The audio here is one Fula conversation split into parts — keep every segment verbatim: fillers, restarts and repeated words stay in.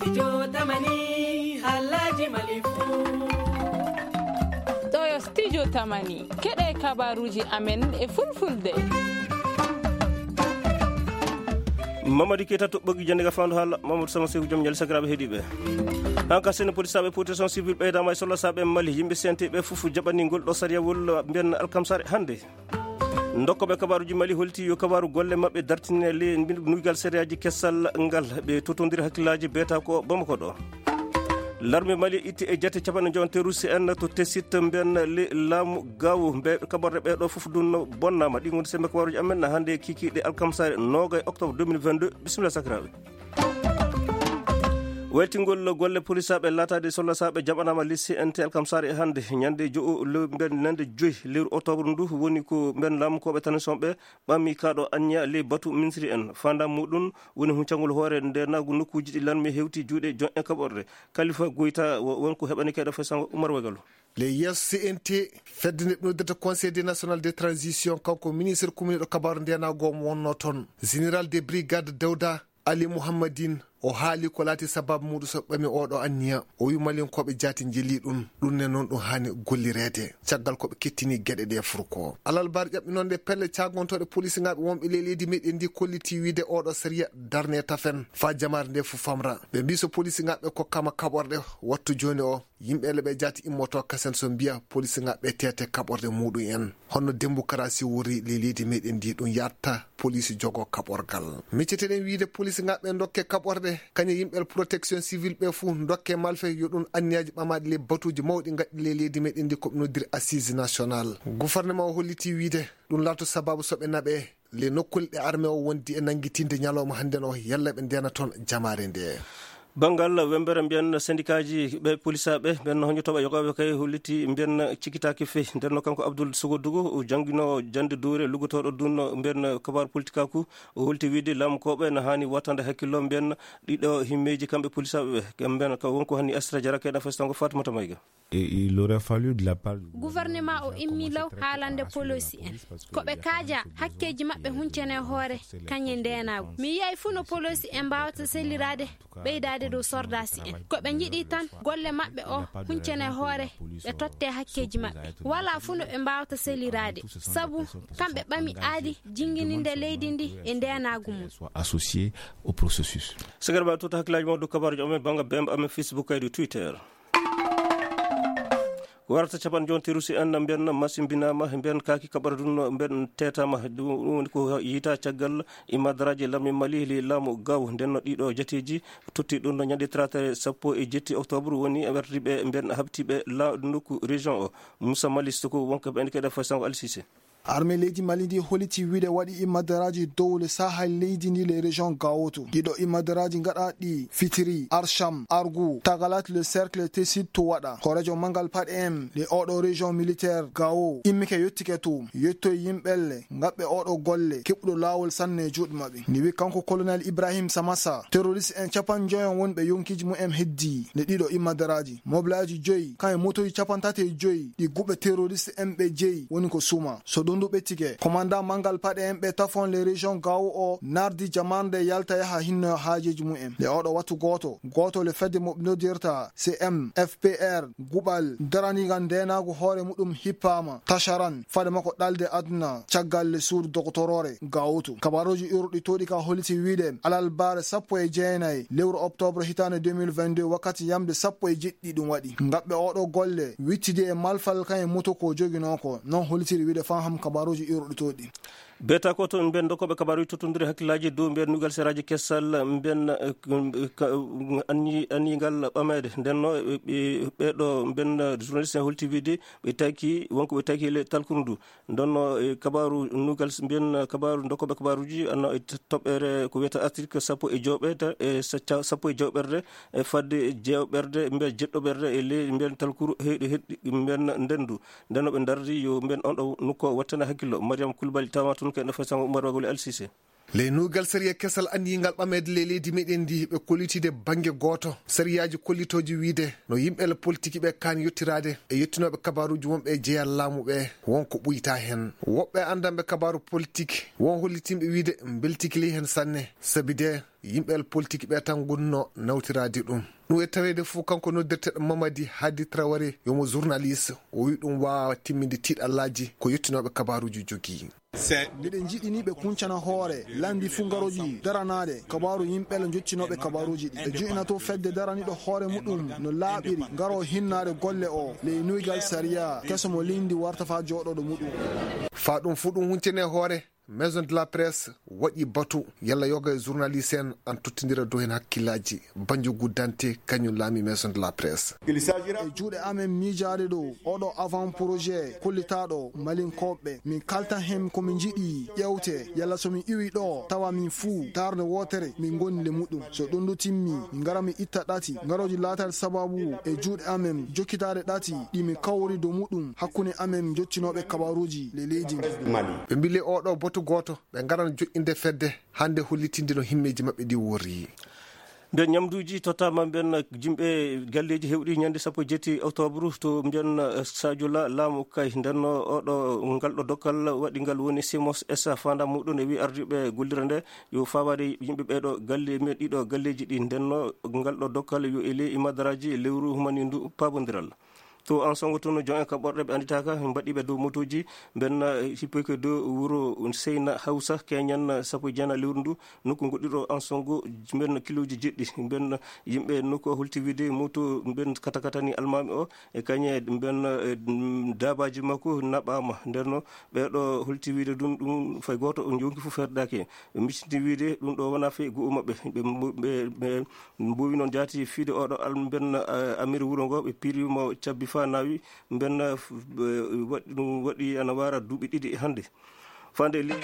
studio tamani halaji malifu to yo studio tamani kede kabaruji amen e fulfulde Mamadi Keita to bogi jande ga fandu hala Mamadou Sama Seydou jom nyal sagrabe hedibe hanka sen police be protection civil be dama solo sabe mali yimbe sente be fufu jabani ngol do sariya wol ben alkamsare hande ndokko be kabaruji mali holti yo kabaru golle mabbe dartine le nugal seriaji kessal ngal be totondiri hakkilaji beta ko bamako do l'armée mali itti e jatti capana jon terroriste en to tesit ben le lamu gawu be kabarde be do fofu dun bonnama di ngon sembe kabaruji amen hande kiki de alkamsare nogay octobre deux mille vingt-deux bismillah sakrabe weltingol golle police be latade solla sabe jabanama lissi ente alkamsare hande nyande jo le ben nande joy le octobre ndu woni ko ben lam ko be tan sombe bammi kado anya le batu ministry en fanda mudun woni huncangol hore de nagu nokkuji di lanmi hewti juude jon en kaborde khalifa goita wonko hebani keda fasan umar wagalo le yes C N T fedde no de conseil national de transition kanko ministre commune do kabar ndena gom wonno ton général de brigade Dawda Ali Muhammadin o haali ko laati sababu muɗum so ɓami oɗo anniya o wi malin koɓe jaati jeli ɗum ɗum ne noon ɗum hani gollirede caggal koɓe kettini gueɗe ɗe furko alal bar ƴaɓɓi noon de pelle cagontoɗe police ngaɓe wonɓe le leydi meɗen ndi kolliti wiide oɗo saria darne tafen fa jamare nde fu famra ɓe mbi so police ngaɓe kokkama kaɓorɗe wattu joni o yimɓele ɓe jaati immoto kasen so mbiya police ngaɓe tete kaɓorde muɗum en honno Dembo Karasi wori le leydi meɗen ndi ɗum yatta police jogo kaɓorgal micceteɗen wiide police ngaɓe dokke kaɓorde kañe yimɓel protection civil ɓe fuu dokke malfe yo ɗum anniyaji ɓamaɗi le batuji mawɗi gaɗɗi le leydi meɗen ndi koɓe noddiri assise national gouvernement o holliti wiide ɗum laato sababu soɓe naɓe le nokkule ɗe armé o wondi e nanguitinde ñalawma hande o yalla ɓe ndena toon jamare nde bangal wembere mbiyen syndicat ji be police be ben honyo toba yogobe kay huliti mbiyen cikitaki fe derno kanko Abdoul Sogodugo jangino jande doure lugotodo dunno mbiyen kabar politika ku hulti widi lam ko be na hani watande hakkilo mbiyen dido himmeji kambe police be mbiyen ka wonko hani astra jarake da fastango Fatmata Mayga il aurait fallu de la part gouvernement o immi law haalande police en ko be kaaja hakkeji mabbe huncene hoore kanye ndenago mi yai funo police en bawta selirade beydade do sordasi en ko be jidi tan golle mabbe o huncene hoore be totte hakkeji mabbe wala funo be bawta selirade sabu kambe bami aadi jingininde leydi ndi e ndenago mum associé au processus sagarba to haklaji mo do kabar jome banga bem am Facebook ay do Twitter warata capan jon tirusi en mbiyen masimbinama mbiyen kaki kabar dun mbiyen tetama dum ko yita caggal imadraji lammi mali li lamu gaw denno dido jeteji tutti dun no nyande trente sappo e jetti octobre woni wertibe mbiyen habtibe la nuku region o Moussa Malisto ko wonko be en keda fasango alsise armée leydi mali ndi holiti wiide waɗi imadaraji dow le sahel leydi ndi le région gawoto ɗiɗo imadaraji gaɗaɗi fitiri arsham argu tagalat le cercle tesid to waɗa horejo mangal pat em le oɗo région militaire gawo immike yettike to yettoye yimɓelle gaɓɓe oɗo golle keɓɗo lawol sanne juuɗe maɓɓe ni wi kanko colonel Ibrahim Samassa terroriste en capan joyon wonɓe yonkiji mum em heddi le ɗiɗo imadaraji moblaji joyi kañe motoji capantate joyi ɗi guɓe terroriste en ɓe jeeyi woni ko suma so dundu betike commandant mangal pade en be tafon le région gawo o nardi jamande yalta yaha hinno haajeji mum le odo watu goto goto le fedde mo nodirta C M F P R gubal darani gandenago hore mudum hippama tasharan fade mako dalde aduna caggal le sur doctorore gawoto kabaroji urdi todi ka holiti wiide alal bare sappo e jeenay lewru octobre hitane deux mille vingt-deux wakati yamde sappo e jeddi dum wadi ngabbe odo golle wittide e malfal kay moto ko joginoko non holiti wiide faham kabaroji urɗitoɗi beta ko ton ben dokobe kabaru tutundiri hakkilaji do ben nugal seraji kessal ben anni anni gal bamede denno be do ben journaliste Hol T V D be taki wonko be taki le talkundu donno kabaru nugal ben kabaru dokobe kabaruji anno tobere ko weta article sappo e jobede e sappo e joberde e fadde jewberde mbe jeddoberde e le ben talkuru heedi heddi ben ndendu denno be dardi yo ben on do nukko wattana hakkilo Mariam Kulbali tawatun ke na fasango Umar Wagoli Alsise ley nugal sariya kesal andingal ɓamede ley leydi meɗen ndi ɓe kollitide banggue goto sariyaji kollitoji wiide no yimɓele politique ɓe kan yettirade e yettinoɓe kabaruji wonɓe jeeyal laamu ɓe wonko ɓuyta hen woɓɓe andanɓe kabaru politique won hollitimɓe wiide beltikili hen sanne saabi de yimɓel politique ɓe tan gonno nawtirade ɗum ɗum e tawede fof kanko noddirteɗo Mamadi Hadi Traoré yomo journaliste o wi ɗum wawa timminde tiiɗallaji ko yettinoɓe kabaruji jogui. miɗen jiɗini ɓe kuncana hoore landi fungaroji daranade kabaru yimɓele joccinoɓe kabaruji ɗi ɓe jo'ina to fedde daraniɗo hoore muɗum no laaɓiri ngaro hinnade golle o ley nuygal sariya kesomo lindi warta fa joɗoɗo muɗum fa ɗum fu ɗum huncene hoore maison de la presse waɗi batu yalla yoga e journaliste en an tottidira dow hen hakkillaji banjo guddante kañum laami maison de la presse e juuɗe amen miijade ɗo oɗo avant projet kollitaɗo malinkoɓe min kaltan hen komin jiiɗi ƴewte yalla somin iwi ɗo tawa min fuu darde wotere min gonni le muɗum so ɗum ɗo timmi min gara min itta ɗati garoji laatade sababu e juuɗe amen jokkitade ɗati ɗi min kawri dow muɗum hakkunde amen joccinoɓe kabaruji le leydi ɓe mbile oɗo botu goto ɓe garan joƴƴinde fedde hande hollitinde no himmeji mabɓe ɗi worri nden ñamduji tottama mbiyen jimɓe galleji hewɗi ñande sappo e jetti octobre to mbiyen Sadio La laamu kay nden oɗo ngalɗo dokkal waɗi ngal woni Simos Essa fanda muɗum e wi ardiɓe gollira nde yo fawade yimɓe ɓeɗo galle men ɗiɗo galleji ɗi ndenno ngalɗo dokkal yo ele e madaraji lewru humani ndu pabodiral to en songo toon jon en kam ɓorɗe ɓe anditaka mbaɗiɓe dow motoji mbenna hippoy ko dow wuro Seyna Hawsa keñan sappo e jeenayi lewru ndu nokku goɗɗiɗo en songo mbenna kiloji jeɗɗi mbenna yimɓe nokku o hultivide moto mben kata katani almami o e kañe mbenna dabaji makko naɓama ndenno ɓeɗo hultivide ɗum ɗum fay goto jonki fof ferdaki ɓe micciti wiide ɗum ɗo wona fe go mabɓe ɓe mbowi noon jaati fiide oɗo al mbenna amiri wuuro ngo ɓe pirimo cabbi fa nawi mbenna waɗi ɗum waɗi ana wara duuɓi ɗiɗi e hannde fande li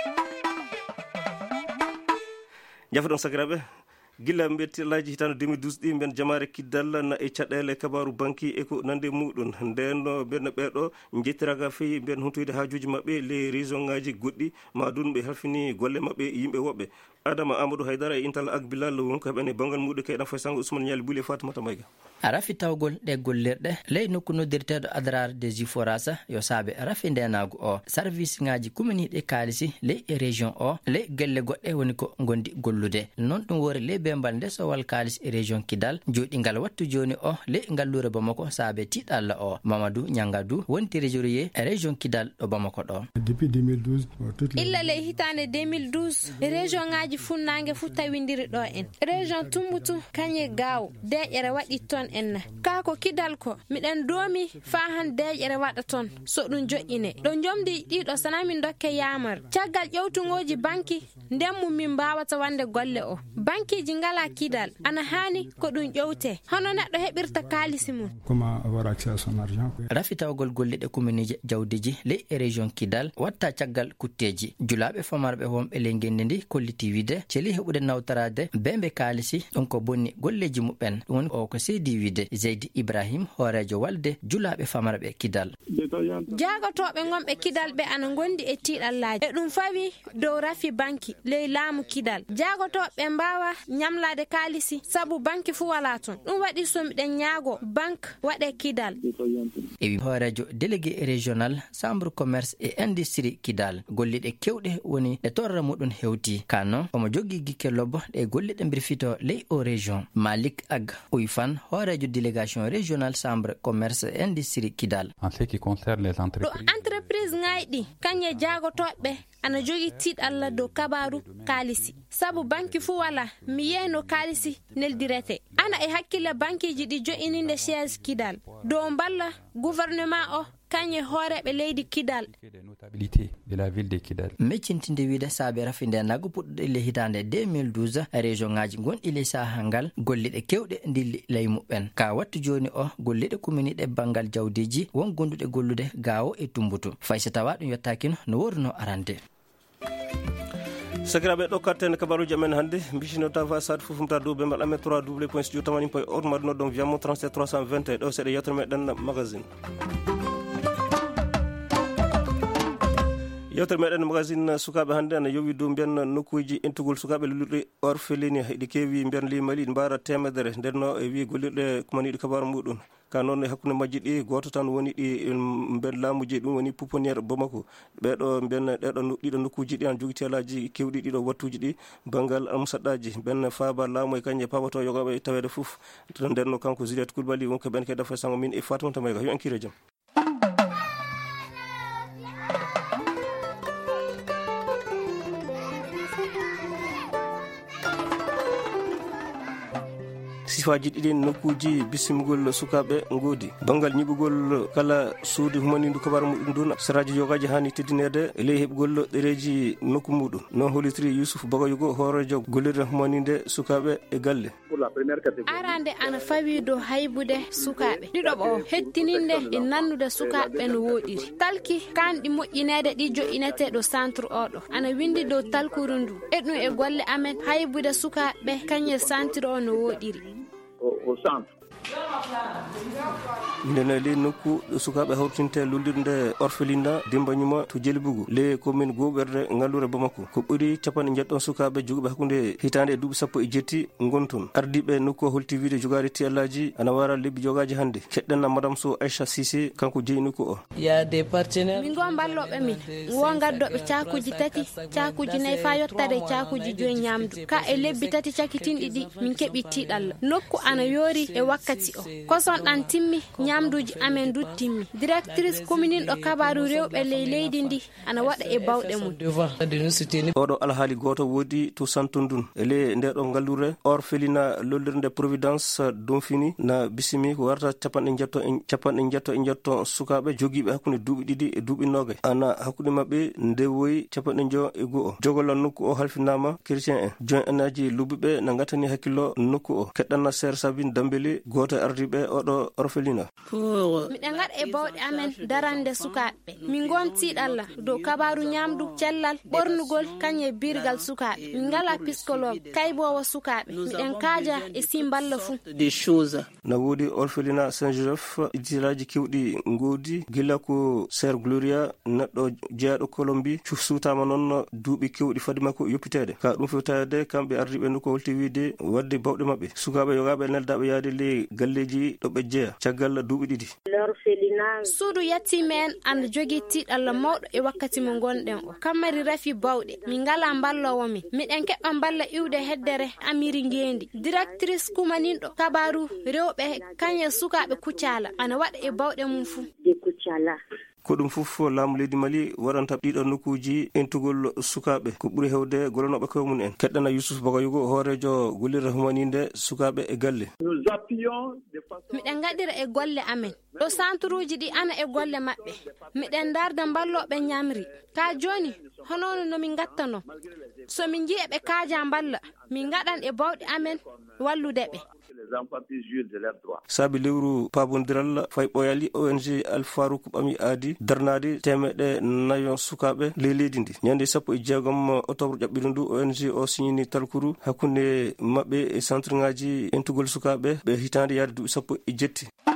jafoɗon sakiraɓe gilla mbiyetillaji hitande deux mille douze ɗi mben jamare kiddal na e caɗele kabaru banki e ko nande muɗum nden mbenno ɓeɗo jettiraga feyi mben huntoyde hajuji mabɓe les région ngaji goɗɗi ma dun ɓe halfini golle mabɓe yimɓe woɓɓe Adama Amadou Haydara e intal ak Bilal wonko heɓen e bangal muɗum kayɗan fay sango Ousmane Ñali Bouli e Fatimata Mayga a rafi tawgol ɗe gollirɗe ley nokku noddirteɗo adrar des uforasa yo saabe rafi ndenago o service ngaji kuminiɗe kaalisi ley e région o ley gelle goɗɗe woni ko gondi gollude non ɗum wori ley bembal ndesowal kaalis e région Kidal joɗingal wattu joni o ley ngallure Bamako saabe tiɗalla o Mamadou Ñangadou woni trésorier e région Kidal ɗo Bamako ɗo depuis deux mille douze illa ley hitande deux mille douze région ngaji funnangue fu tawidiri ɗo en région Tumbutu kañe Gaaw deƴere waɗi ton enna kako Kidal ko miɗen doomi fa han deƴere waɗa ton so ɗum joƴƴine ɗo jomdi ɗiɗo sana min dokke yamar caggal ƴewtugoji banki ndemmu min mbawata wande golle o bankiji ngala Kidal ana hani ko ɗum ƴewte hono neɗɗo heɓirta kalisi mum comment avoir accès à son argent rafi tawgol golliɗe commune jawdiji ley e région Kidal watta caggal kutteji julaɓe famarɓe wonɓe ley gende ndi kolliti wide celi heɓude nawtarade bembe kalisi ɗum ko bonni golleji muɓen ɗum woni o ko seydi wide Zeydi Ibrahim horejo walde julaɓe famarɓe Kidal jagotoɓe gonɓe Kidal ɓe ana gondi e tiɗallaji e ɗum fawi dow rafi banki ley laamu Kidal jagotoɓe mbawa ñamlade kalisi sabu banki fu wala ton ɗum waɗi somiɗen ñaago banque waɗe Kidal ewi horejo délégué régional chambre commerce et industrie Kidal golliɗe kewɗe woni e torra muɗum hewti kano omo jogui gikke lobbo ɗe golliɗe birfito ley o région Malik Ag Uyfan horejo délégation régional chambre commerce et industrie Kidal en ce qui concerne les entreprises ɗo entreprise ngayɗi kañe jagotoɓe ana jogui tiɗalla dow kabaru kalisi sabu banki fu wala mi yeyno kalisi neldirete ana e hakkille bankiji ɗi jo'ininde siège Kidal dow balla gouvernement o kañe hooreɓe leydi Kidal de la ville de Kidal meccintinde wiide saabe rafinde nago puɗɗuɗe le hitande deux mille douze région ngaji gonɗi le saha ngal golliɗe kewɗe dilli ley muɓɓen ka wattu joni o golliɗe kuminiɗe bangal jawdiji won gonduɗe gollude Gaawo e Tumbutu faysa tawa ɗum yettakino no worno arande sakiraɓe ɗo karten kabaruji amen hannde bisinota fa sade fofumta dow be mbaɗa amen trois w point studio tamani point org maɗuno donc wiyamo trente-sept trois cent vingt et un ɗo seeɗa yewtere meɗen magazine yewtere meɗen magazine sukaɓe hannde ana yowi dow mbiyen nokkuji intugol sukaɓe lullirɗe orpheline ɗi keewi mbiyen limali ɗi mbara temedere ndenno e wi gollirɗe kumaniɗi kabaru muɗum ka noon e hakkude majji ɗi goto tan woni ɗi mbiyen laamuji ɗum woni pouponniére Bamako ɓeɗo mbiyen ɗeɗo ɗiɗo nokkuji ɗi an jogui telaji kewɗi ɗiɗo wattuji ɗi banggal amsaɗɗaji mbiyen faaba laamu e kañƴe pabato yogaɓe tawede foof to ndenno kanko Juliette Coulibaly wonko ɓen ke defa sango min e Fatoumata Mayga yo en kire jaam. sifaji ɗiɗi nokkuji bisimgol sukaɓe goodi bangal ñiɓugol kala suudi humanindu kabaru muɗum duna saraji yogaji hani teddinede e ley heɓgol ɗereji nokku muɗum non holitiri Youssouf Bagayugo hoorejo gollirde humaninde sukaɓe e galle. arande ana fawi dow haybude sukaɓe ɗiɗoɓo o hettininde e nannude sukaɓe no woɗiri talki kanɗi moƴƴinede ɗi joƴinete ɗo centre oɗo ana windi dow talkuru ndu e ɗum e golle amen haybude sukaɓe kañel centre o no woɗiri au centre. ndene ley nokku sukaɓe hawtinte lullirde orphelinat dimbañuma to Djelibougou ley commune goɓerde ngallure Bamako ko ɓuuri capanɗe jeɗɗon sukaɓe joguiɓe hakkude hitande e duuɓi sappo e jetti gonton ardiɓe nokku holti wiide jogari tiyallaji ana wara lebbi jogaji hannde keɗɗen madame Sow Aïcha Cissé kanko jeeyi nokku o. ya des partenaires min go balloɓe min wo gaddoɓe cakuji tati cakuji nayyi fa yottade cakuji joyi ñamdu ka e lebbi tati cakitinɗi ɗi min keeɓi tiɗalla nokku ana yoori e wakkati o koson ɗan timmi ñamduji amen du timmi directrice commune ɗo kabaru rewɓe ley leydi ndi ana waɗa e bawɗe mum. oɗo alhaali goto woodi to santondun e ley ndeɗo ngallure orphelinat lollirde Providence Donfini na bisimi ko warta capanɗe jetto e capanɗe jetto e jetto sukaɓe jogiiɓe hakkude duuɓi ɗiɗi e duuɓi nogay ana hakkude mabɓe ndewoyi capanɗe jo e go'o jogol nokku o halfinama chrétien en join enaji lubbuɓe na gatani hakkillo nokku o keɗɗanna Sere Sabine Dambélé goto ardiɓe oɗo orphelinat. miɗen gaɗa e bawɗe amen darande sukaɓe min gontiɗalla dow kabaru ñamdu cellal ɓornugol kañe birgal sukaɓe min ngala psychologue kaybowo sukaɓe miɗen kaaja e simballa fou na woodi orphelinat Saint-Joseph iditilaji kewɗi ngoodi gila ko Sœur Gloria neɗɗo jeeyaɗo Colombie sutama noon duuɓi kewɗi fadi makko yoppitede ka ɗum fewtade kamɓe ardiɓe nokku holti wiide wadde bawɗe mabɓe sukaɓe yogaɓe neldaɓe yaade ley galleji ɗo ɓe jeeya caggal duuɓi ɗiɗi. suudu yettime en ana jogui tiɗalla mawɗo e wakkati mo gonɗen o kammari rafi bawɗe min ngala ballowo min miɗen keɓɓa balla iwde heddere amiri ngendi directrice kumaninɗo kabaru rewɓe kañe sukaɓe Kucala ana waɗa e bawɗe mum fou ko ɗum fof laamu leydi Mali waɗanta ɗiɗo nokkuji intugol sukaɓe ko ɓuuri hewde golanoɓe koye mum en keɗɗana Youssouf Bagayugo hoorejo gollirde humaninde sukaɓe e galle. miɗen gaɗira e golle amen ɗo centre uji ɗi ana e golle maɓɓe miɗen darda balloɓe ñamri ka joni honono nomin gattano somin jii eɓe kaaja balla min gaɗan e bawɗe amen walludeɓe. saabi lewru pabodiral fay ɓoyali O N G Alfarouk ɓami aadi darnade temeɗe nayo sukaɓe ley leydi ndi ñande sappo e jeegom octobre ƴaɓɓiɗo ndu O N G o signini talkuru hakkude mabɓe e centre ngaji intugol sukaɓe ɓe hitande yaade duuɓi sappo e jetti.